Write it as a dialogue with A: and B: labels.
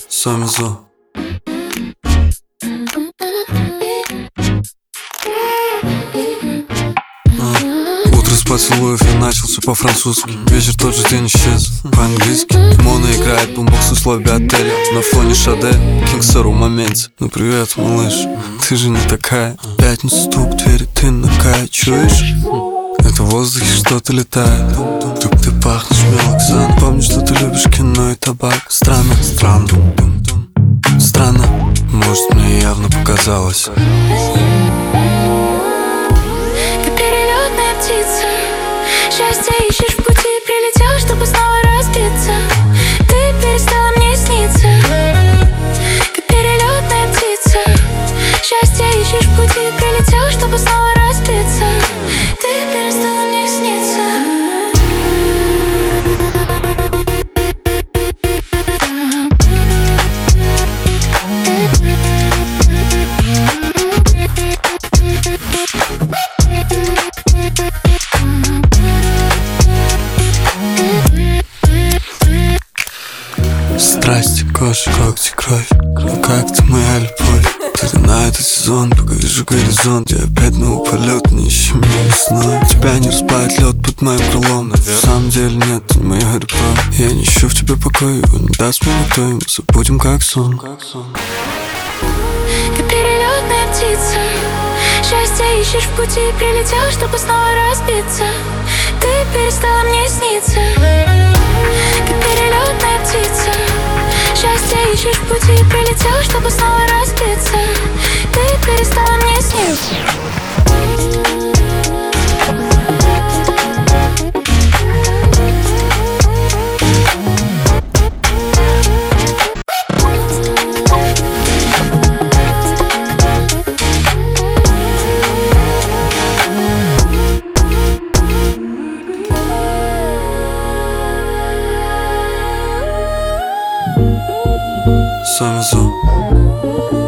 A: Самизо. Утро с поцелуев я начался по-французски. Вечер тот же день исчез по-английски. Мона играет бумбокс в условия отеля. На фоне Шаде, Кингсару в моменте. Ну привет, малыш, ты же не такая. Пятницу стук двери, ты нагая. Чуешь? Это в воздухе что-то летает. Ты пахнешь мелоксан. Помню, что ты любишь кино и табак. Странно, странно. Может, мне явно показалось.
B: Ты перелетная птица. Счастье ищешь в пути. Прилетел, чтобы снова разбиться. Ты перестала мне сниться. Как перелетная птица. Счастье ищешь в пути. Прилетел, чтобы снова разбиться. Ты перестала мне сниться.
A: Страсти, кожа, когти, кровь. Ну как ты моя любовь? Ты на этот сезон, пока вижу горизонт. Я опять на полет, не ищи меня весной. Тебя не распает лед под моим крылом. На самом деле нет, ты моя любовь. Я не ищу в тебе покоя, его не даст мне никто, и мы забудем как сон.
B: Ты перелетная птица. Счастье ищешь в пути. Прилетел, чтобы снова разбиться. Ты перестала мне сниться. Как перелетная птица. Счастье ищешь в пути. Прилетел, чтобы снова разбиться. Ты перестала мне сниться.
A: Самизо.